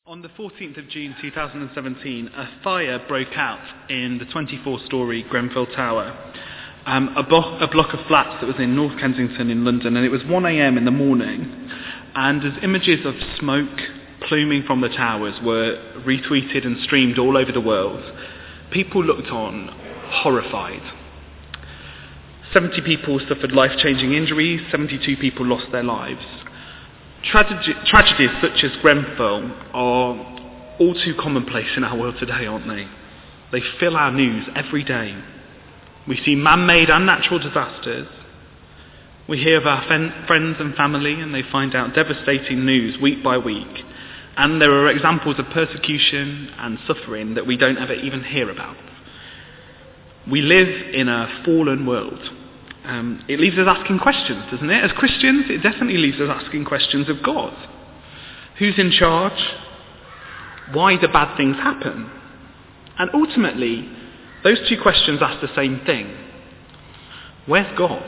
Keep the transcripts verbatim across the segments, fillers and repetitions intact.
On the fourteenth of June two thousand seventeen, a fire broke out in the twenty-four storey Grenfell Tower, um, a, bo- a block of flats that was in North Kensington in London, and it was one a.m. in the morning, and as images of smoke pluming from the towers were retweeted and streamed all over the world, people looked on horrified. seventy people suffered life-changing injuries, seventy-two people lost their lives. Tragedy, tragedies such as Grenfell are all too commonplace in our world today, aren't they? They fill our news every day. We see man-made and natural disasters. We hear of our fen- friends and family, and they find out devastating news week by week. And there are examples of persecution and suffering that we don't ever even hear about. We live in a fallen world. Um, it leaves us asking questions, doesn't it? As Christians, it definitely leaves us asking questions of God. Who's in charge? Why do bad things happen? And ultimately, those two questions ask the same thing. Where's God?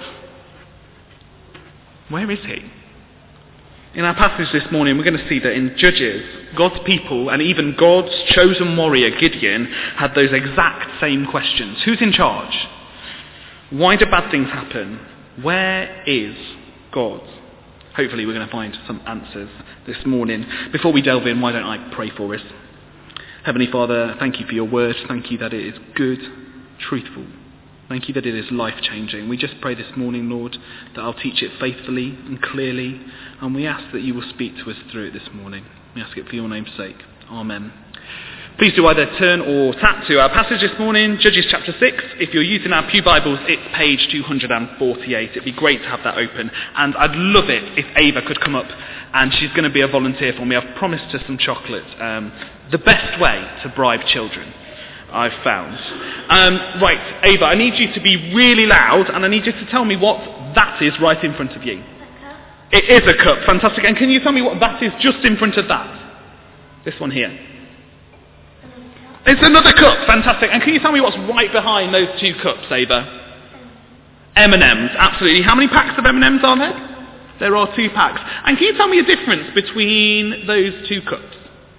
Where is he? In our passage this morning, we're going to see that in Judges, God's people and even God's chosen warrior, Gideon, had those exact same questions. Who's in charge? Why do bad things happen? Where is God? Hopefully we're going to find some answers this morning. Before we delve in, why don't I pray for us? Heavenly Father, thank you for your word. Thank you that it is good, truthful. Thank you that it is life-changing. We just pray this morning, Lord, that I'll teach it faithfully and clearly, and we ask that you will speak to us through it this morning. We ask it for your name's sake. Amen. Please do either turn or tap to our passage this morning, Judges chapter six. If you're using our Pew Bibles, it's page two hundred forty-eight. It'd be great to have that open. And I'd love it if Ava could come up, and she's going to be a volunteer for me. I've promised her some chocolate. Um, the best way to bribe children, I've found. Um, right, Ava, I need you to be really loud, and I need you to tell me what that is right in front of you. It is a cup, fantastic. And can you tell me what that is just in front of that? This one here. It's another cup, fantastic. And can you tell me what's right behind those two cups, Ava? M and M's, absolutely. How many packs of M and M's are there? There are two packs. And can you tell me a difference between those two cups?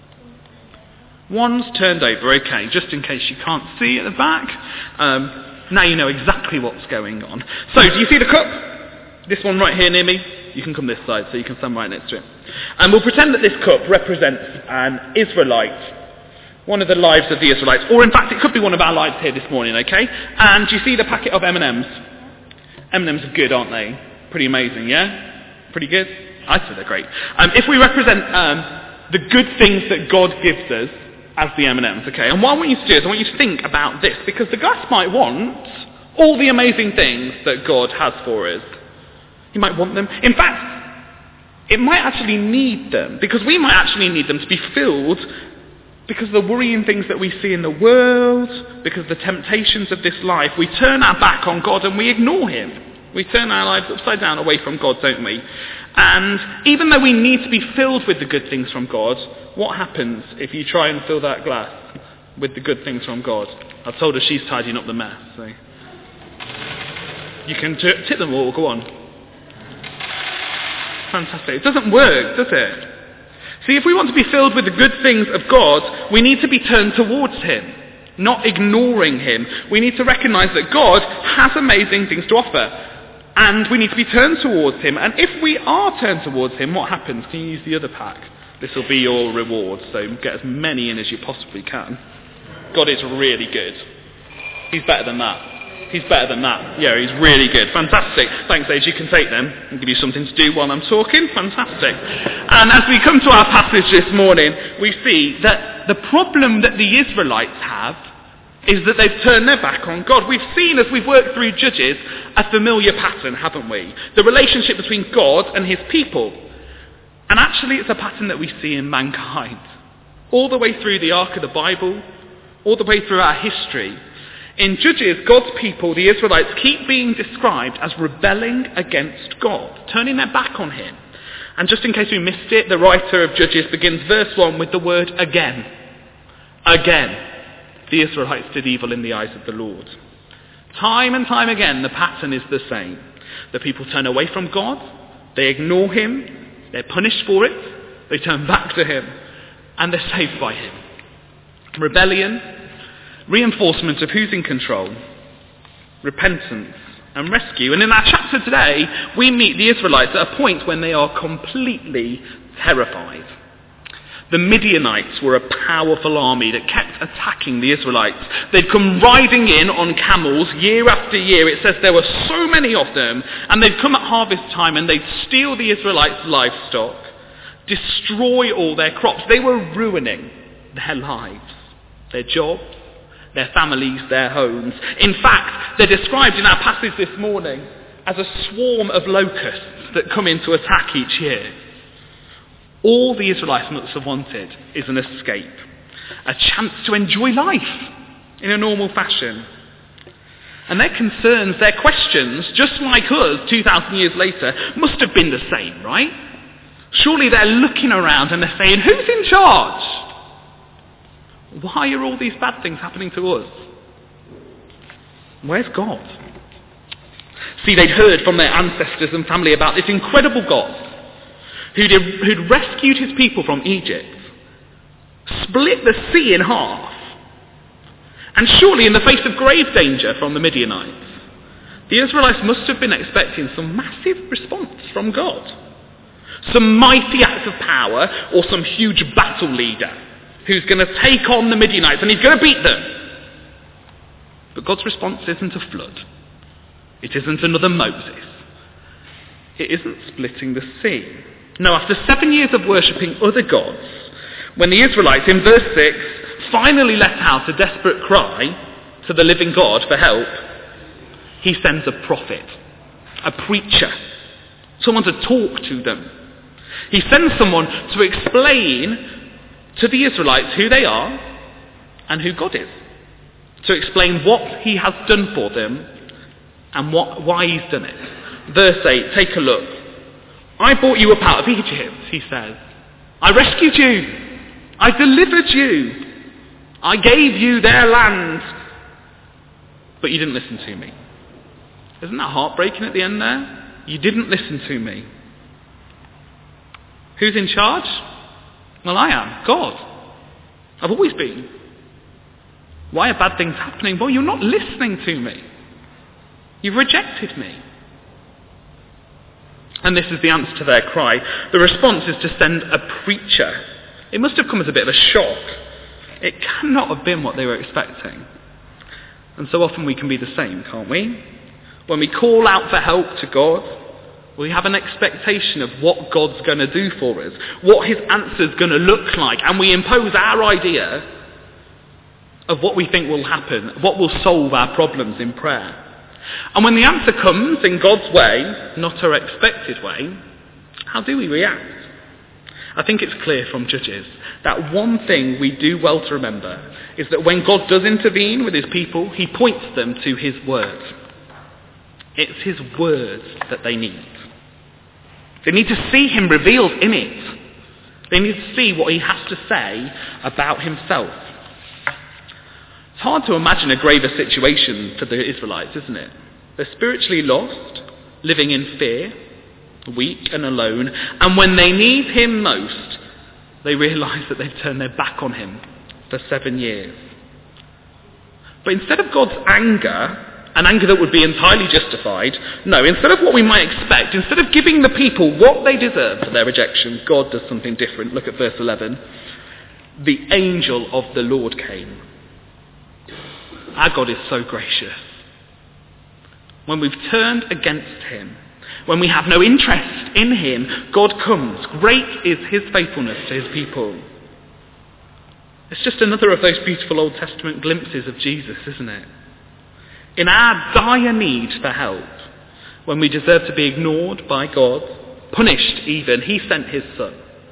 One's turned over, okay, just in case you can't see at the back. Um, now you know exactly what's going on. So, do you see the cup? This one right here near me? You can come this side so you can stand right next to it. And we'll pretend that this cup represents an Israelite, one of the lives of the Israelites, or in fact it could be one of our lives here this morning, okay? And you see the packet of M and M's? M and M's are good, aren't they? Pretty amazing, yeah? Pretty good? I say they're great. Um, if we represent um, the good things that God gives us as the M and M's, okay? And what I want you to do is I want you to think about this, because the guest might want all the amazing things that God has for us. He might want them. In fact, it might actually need them, because we might actually need them to be filled because of the worrying things that we see in the world, because of the temptations of this life. We turn our back on God and we ignore him. We turn our lives upside down away from God, don't we? And even though we need to be filled with the good things from God, what happens if you try and fill that glass with the good things from God? I've told her she's tidying up the mess, so you can t- tip them all, go on. Fantastic. It doesn't work, does it? See, if we want to be filled with the good things of God, we need to be turned towards him, not ignoring him. We need to recognise that God has amazing things to offer, and we need to be turned towards him. And if we are turned towards him, what happens? Can you use the other pack? This will be your reward, so get as many in as you possibly can. God is really good. He's better than that. He's better than that. Yeah, he's really good. Fantastic. Thanks, Age. You can take them and give you something to do while I'm talking. Fantastic. And as we come to our passage this morning, we see that the problem that the Israelites have is that they've turned their back on God. We've seen, as we've worked through Judges, a familiar pattern, haven't we? The relationship between God and his people. And actually, it's a pattern that we see in mankind. All the way through the arc of the Bible, all the way through our history. In Judges, God's people, the Israelites, keep being described as rebelling against God, turning their back on him. And just in case we missed it, the writer of Judges begins verse one with the word again. Again, the Israelites did evil in the eyes of the Lord. Time and time again, the pattern is the same. The people turn away from God, they ignore him, they're punished for it, they turn back to him. and they're saved by him. Rebellion, reinforcement of who's in control, repentance and rescue. And in our chapter today, we meet the Israelites at a point when they are completely terrified. The Midianites were a powerful army that kept attacking the Israelites. They'd come riding in on camels year after year. It says there were so many of them, and they'd come at harvest time and they'd steal the Israelites' livestock, destroy all their crops. They were ruining their lives, their jobs, their families, their homes. In fact, they're described in our passage this morning as a swarm of locusts that come in to attack each year. All the Israelites must have wanted is an escape, a chance to enjoy life in a normal fashion. And their concerns, their questions, just like us two thousand years later, must have been the same, right? Surely they're looking around and they're saying, who's in charge? Why are all these bad things happening to us? Where's God? See, they'd heard from their ancestors and family about this incredible God who'd, who'd rescued his people from Egypt, split the sea in half, and surely in the face of grave danger from the Midianites, the Israelites must have been expecting some massive response from God. Some mighty act of power or some huge battle leader who's going to take on the Midianites and he's going to beat them. But God's response isn't a flood. It isn't another Moses. It isn't splitting the sea. No, after seven years of worshipping other gods, when the Israelites, in verse six, finally let out a desperate cry to the living God for help, he sends a prophet, a preacher, someone to talk to them. He sends someone to explain to the Israelites who they are and who God is, to explain what he has done for them and what, why he's done it. Verse eight, take a look. I brought you up out of Egypt, he says. I rescued you. I delivered you. I gave you their land. But you didn't listen to me. Isn't that heartbreaking at the end there? You didn't listen to me. Who's in charge? Well, I am. God. I've always been. Why are bad things happening? Well, you're not listening to me. You've rejected me. And this is the answer to their cry. The response is to send a preacher. It must have come as a bit of a shock. It cannot have been what they were expecting. And so often we can be the same, can't we? When we call out for help to God, we have an expectation of what God's going to do for us, what his answer's going to look like, and we impose our idea of what we think will happen, what will solve our problems in prayer. And when the answer comes in God's way, not our expected way, how do we react? I think it's clear from Judges that one thing we do well to remember is that when God does intervene with his people, he points them to his word. It's his word that they need. They need to see him revealed in it. They need to see what he has to say about himself. It's hard to imagine a graver situation for the Israelites, isn't it? They're spiritually lost, living in fear, weak and alone, and when they need him most, they realise that they've turned their back on him for seven years. But instead of God's anger, an anger that would be entirely justified, no, instead of what we might expect, instead of giving the people what they deserve for their rejection, God does something different. Look at verse eleven. The angel of the Lord came. Our God is so gracious. When we've turned against him, when we have no interest in him, God comes. Great is his faithfulness to his people. It's just another of those beautiful Old Testament glimpses of Jesus, isn't it? In our dire need for help, when we deserve to be ignored by God, punished even, he sent his son.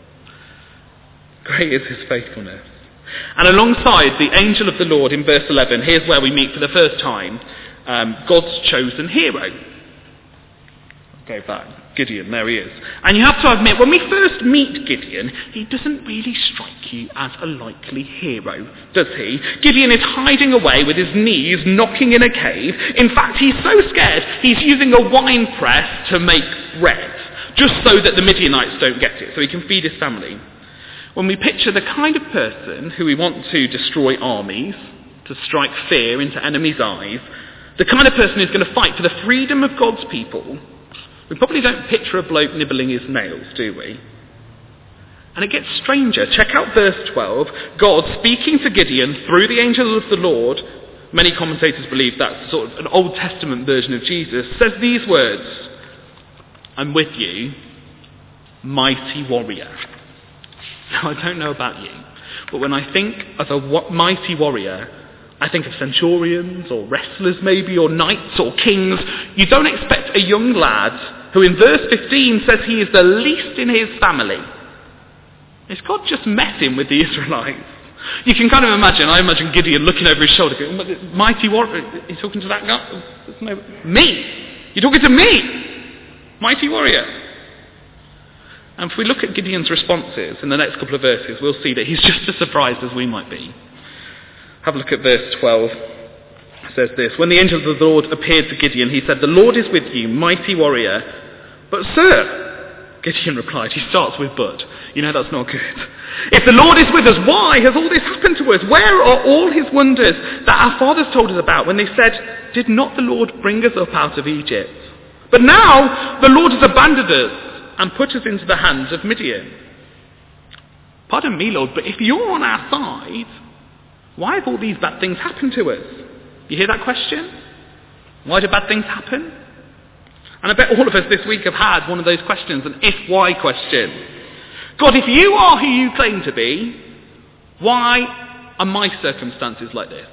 Great is his faithfulness. And alongside the angel of the Lord in verse eleven, here's where we meet for the first time um, God's chosen hero. Go back. Gideon, there he is. And you have to admit, when we first meet Gideon, he doesn't really strike you as a likely hero, does he? Gideon is hiding away with his knees knocking in a cave. In fact, he's so scared, he's using a wine press to make bread, just so that the Midianites don't get it, so he can feed his family. when we picture the kind of person who we want to destroy armies, to strike fear into enemies' eyes, the kind of person who's going to fight for the freedom of God's people, we probably don't picture a bloke nibbling his nails, do we? And it gets stranger. Check out verse twelve. God, speaking to Gideon through the angel of the Lord, many commentators believe that's sort of an Old Testament version of Jesus, says these words, "I'm with you, mighty warrior." Now, I don't know about you, but when I think of a wa- mighty warrior, I think of centurions or wrestlers maybe, or knights or kings. You don't expect a young lad who in verse fifteen says he is the least in his family. Is God just messing with the Israelites? You can kind of imagine, I imagine Gideon looking over his shoulder going, "Mighty warrior, are you talking to that guy? No, me! You're talking to me! Mighty warrior!" And if we look at Gideon's responses in the next couple of verses, we'll see that he's just as surprised as we might be. Have a look at verse twelve. It says this, "When the angel of the Lord appeared to Gideon, he said, 'The Lord is with you, mighty warrior.' 'But sir,' Gideon replied," he starts with but. You know that's not good. "If the Lord is with us, why has all this happened to us? Where are all his wonders that our fathers told us about when they said, 'Did not the Lord bring us up out of Egypt?' But now the Lord has abandoned us and put us into the hands of Midian." Pardon me, Lord, but if you're on our side, why have all these bad things happened to us? You hear that question? Why do bad things happen? And I bet all of us this week have had one of those questions, an if-why question. God, if you are who you claim to be, why are my circumstances like this?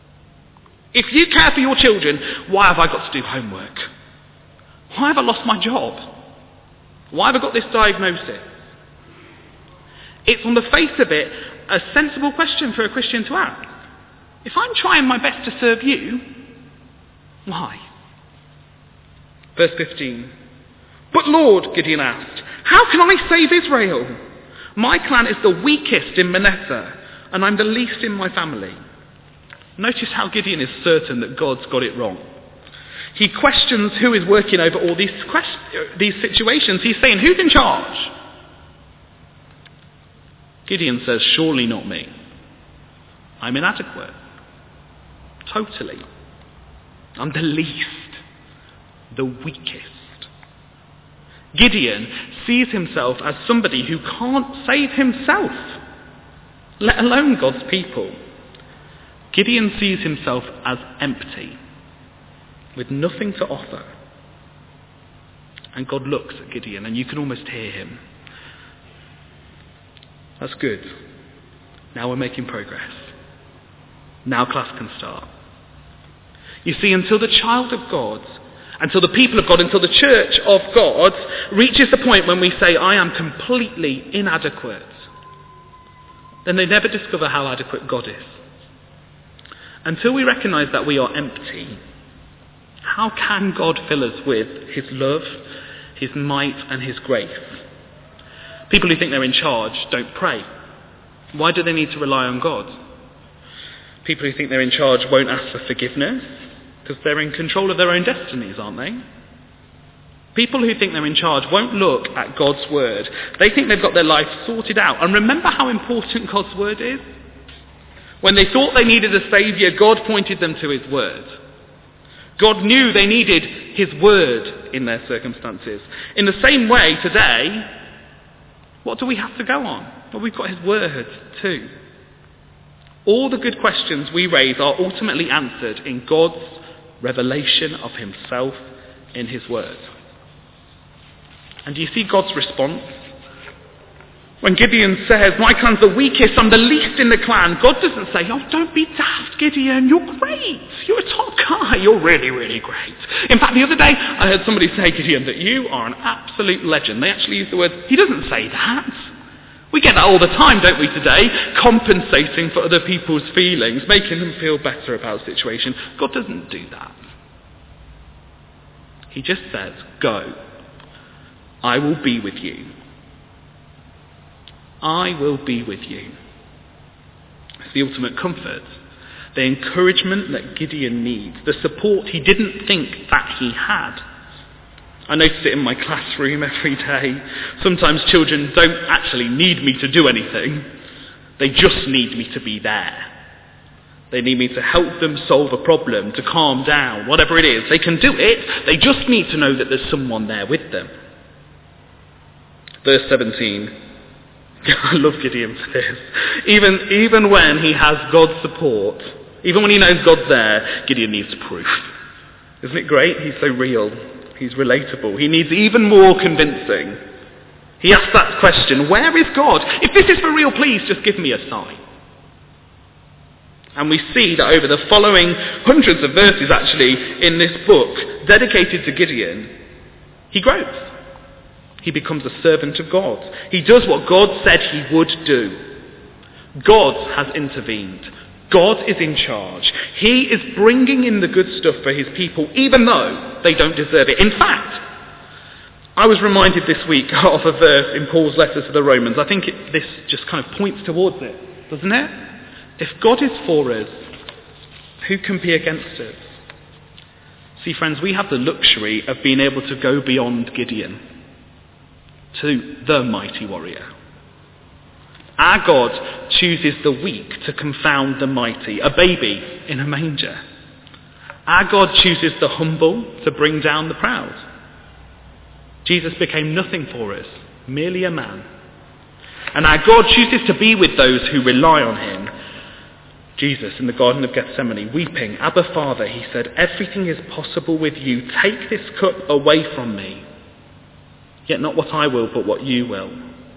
If you care for your children, why have I got to do homework? Why have I lost my job? Why have I got this diagnosis? It's on the face of it a sensible question for a Christian to ask. If I'm trying my best to serve you, why? Verse fifteen. "But Lord," Gideon asked, "how can I save Israel? My clan is the weakest in Manasseh, and I'm the least in my family." Notice how Gideon is certain that God's got it wrong. He questions who is working over all these, quest- these situations. He's saying, who's in charge? Gideon says, "Surely not me. I'm inadequate. Totally. I'm the least. The weakest." Gideon sees himself as somebody who can't save himself, let alone God's people. Gideon sees himself as empty, with nothing to offer. And God looks at Gideon, and you can almost hear him. That's good. Now we're making progress. Now class can start. You see, until the child of God, until the people of God, until the church of God reaches the point when we say, "I am completely inadequate," then they never discover how adequate God is. Until we recognise that we are empty, how can God fill us with his love, his might and his grace? People who think they're in charge don't pray. Why do they need to rely on God? People who think they're in charge won't ask for forgiveness, because they're in control of their own destinies, aren't they? People who think they're in charge won't look at God's word. They think they've got their life sorted out. And remember how important God's word is? When they thought they needed a saviour, God pointed them to his word. God knew they needed his word in their circumstances. In the same way, today, what do we have to go on? Well, we've got his word too. All the good questions we raise are ultimately answered in God's revelation of himself in his word. And do you see God's response? When Gideon says, "My clan's the weakest, I'm the least in the clan," God doesn't say, "Oh, don't be daft, Gideon, you're great. You're a top guy. You're really, really great." In fact, the other day, I heard somebody say, Gideon, that you are an absolute legend. They actually use the word, he doesn't say that. We get that all the time, don't we, today? Compensating for other people's feelings, making them feel better about a situation. God doesn't do that. He just says, "Go. I will be with you. I will be with you." It's the ultimate comfort, the encouragement that Gideon needs, the support he didn't think that he had. I notice it in my classroom every day. Sometimes children don't actually need me to do anything. They just need me to be there. They need me to help them solve a problem, to calm down, whatever it is. They can do it. They just need to know that there's someone there with them. Verse seventeen. I love Gideon for this. Even, even when he has God's support, even when he knows God's there, Gideon needs proof. Isn't it great? He's so real. He's relatable. He needs even more convincing. He asks that question, where is God? If this is for real, please just give me a sign. And we see that over the following hundreds of verses actually in this book dedicated to Gideon, he grows. He becomes a servant of God. He does what God said he would do. God has intervened. God is in charge. He is bringing in the good stuff for his people, even though they don't deserve it. In fact, I was reminded this week of a verse in Paul's letter to the Romans. I think it, this just kind of points towards it, doesn't it? If God is for us, who can be against us? See, friends, we have the luxury of being able to go beyond Gideon to the mighty warrior. Our God chooses the weak to confound the mighty, a baby in a manger. Our God chooses the humble to bring down the proud. Jesus became nothing for us, merely a man. And our God chooses to be with those who rely on him. Jesus in the Garden of Gethsemane, weeping, Abba, Father, he said, everything is possible with you. Take this cup away from me. Yet not what I will, but what you will.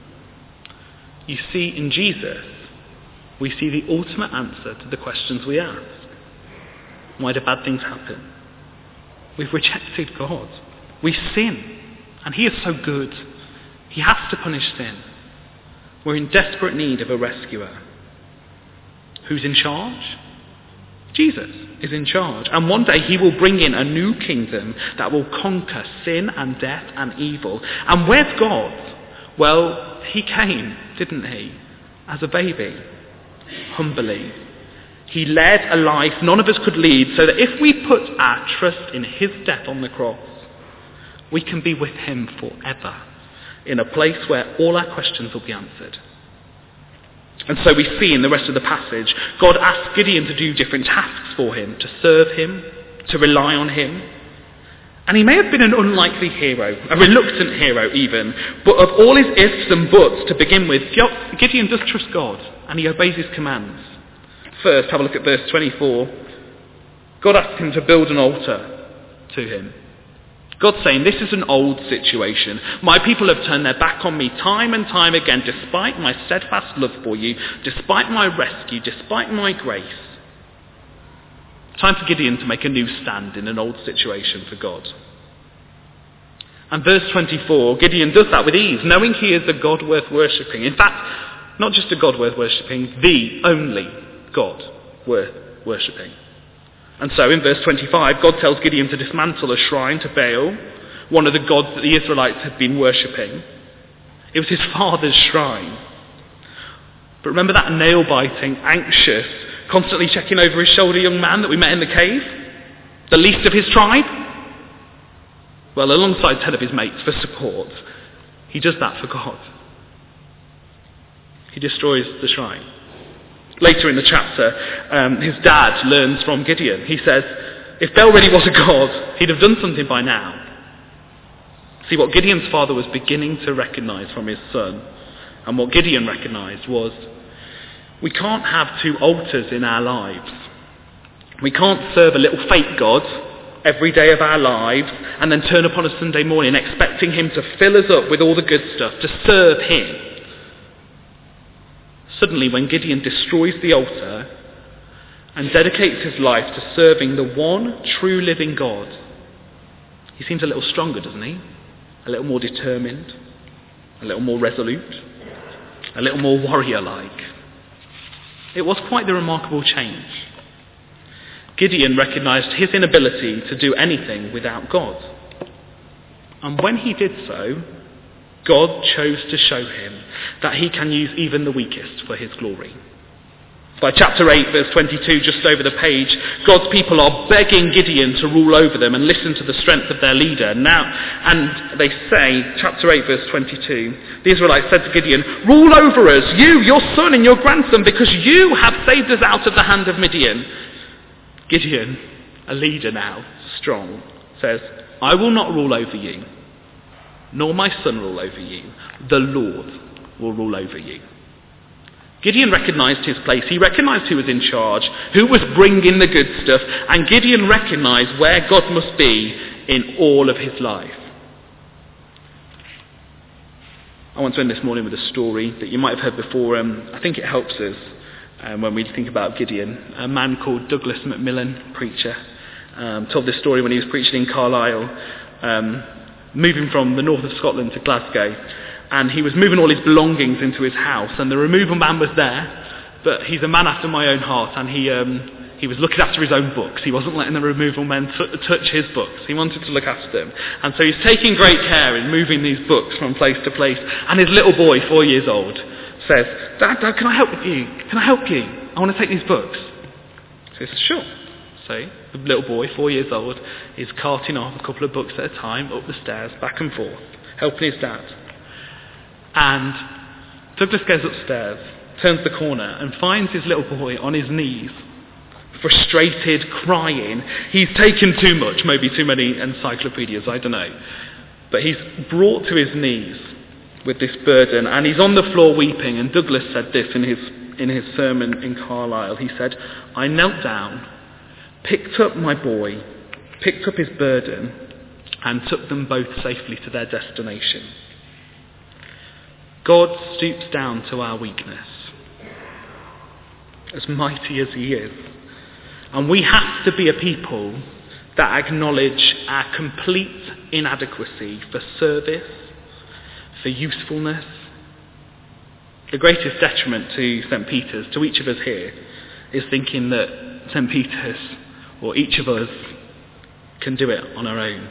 You see, in Jesus, we see the ultimate answer to the questions we ask. Why do bad things happen? We've rejected God. We sin. And he is so good. He has to punish sin. We're in desperate need of a rescuer. Who's in charge? Jesus is in charge. And one day he will bring in a new kingdom that will conquer sin and death and evil. And where's God? Well, he came, didn't he? As a baby. Humbly. He led a life none of us could lead, so that if we put our trust in his death on the cross, we can be with him forever, in a place where all our questions will be answered. And so we see in the rest of the passage, God asks Gideon to do different tasks for him, to serve him, to rely on him. And he may have been an unlikely hero, a reluctant hero even, but of all his ifs and buts to begin with, Gideon does trust God, and he obeys his commands. First, have a look at verse twenty-four. God asks him to build an altar to him. God's saying, this is an old situation. My people have turned their back on me time and time again, despite my steadfast love for you, despite my rescue, despite my grace. Time for Gideon to make a new stand in an old situation for God. And verse twenty-four, Gideon does that with ease, knowing he is a God worth worshipping. In fact, not just a God worth worshipping, the only God worth worshipping. And so in verse twenty-five, God tells Gideon to dismantle a shrine to Baal, one of the gods that the Israelites had been worshipping. It was his father's shrine. But remember that nail-biting, anxious, constantly checking over his shoulder young man that we met in the cave? The least of his tribe? Well, alongside ten of his mates for support, he does that for God. He destroys the shrine. Later in the chapter, um, his dad learns from Gideon. He says, if Baal really was a god, he'd have done something by now. See, what Gideon's father was beginning to recognise from his son, and what Gideon recognised was, we can't have two altars in our lives. We can't serve a little fake god every day of our lives and then turn up on a Sunday morning expecting him to fill us up with all the good stuff, to serve him. Suddenly, when Gideon destroys the altar and dedicates his life to serving the one true living God, he seems a little stronger, doesn't he? A little more determined, a little more resolute, a little more warrior-like. It was quite the remarkable change. Gideon recognised his inability to do anything without God. And when he did so, God chose to show him that he can use even the weakest for his glory. By chapter eight, verse twenty-two, just over the page, God's people are begging Gideon to rule over them and listen to the strength of their leader. Now, and they say, chapter eight, verse twenty-two, the Israelites said to Gideon, "Rule over us, you, your son and your grandson, because you have saved us out of the hand of Midian." Gideon, a leader now, strong, says, "I will not rule over you, nor my son rule over you. The Lord will rule over you." Gideon recognised his place. He recognised who was in charge, who was bringing the good stuff, and Gideon recognised where God must be in all of his life. I want to end this morning with a story that you might have heard before. Um, I think it helps us um, when we think about Gideon. A man called Douglas Macmillan, preacher, um, told this story when he was preaching in Carlisle, um, moving from the north of Scotland to Glasgow. And he was moving all his belongings into his house, and the removal man was there, but he's a man after my own heart, and he um, he was looking after his own books. He wasn't letting the removal men t- touch his books. He wanted to look after them. And so he's taking great care in moving these books from place to place. And his little boy, four years old, says, Dad, Dad, can I help you? Can I help you? I want to take these books. He says, sure. So the little boy, four years old, is carting off a couple of books at a time, up the stairs, back and forth, helping his dad. And Douglas goes upstairs, turns the corner, and finds his little boy on his knees, frustrated, crying. He's taken too much, maybe too many encyclopedias, I don't know. But he's brought to his knees with this burden, and he's on the floor weeping. And Douglas said this in his, in his sermon in Carlisle. He said, "I knelt down, picked up my boy, picked up his burden, and took them both safely to their destination." God stoops down to our weakness, as mighty as he is. And we have to be a people that acknowledge our complete inadequacy for service, for usefulness. The greatest detriment to Saint Peter's, to each of us here, is thinking that Saint Peter's, or each of us, can do it on our own.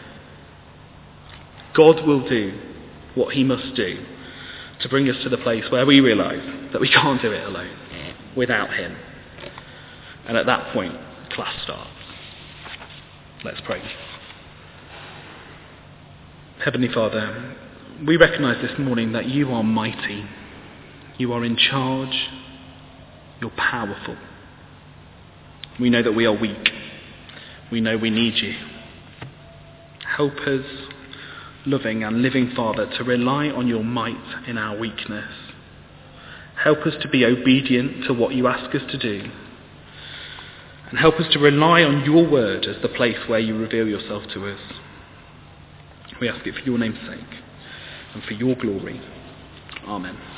God will do what he must do to bring us to the place where we realise that we can't do it alone, without him. And at that point, class starts. Let's pray. Heavenly Father, we recognise this morning that you are mighty, you are in charge, you're powerful. We know that we are weak, we know we need you. Help us, loving and living Father, to rely on your might in our weakness. Help us to be obedient to what you ask us to do. And help us to rely on your word as the place where you reveal yourself to us. We ask it for your name's sake and for your glory. Amen.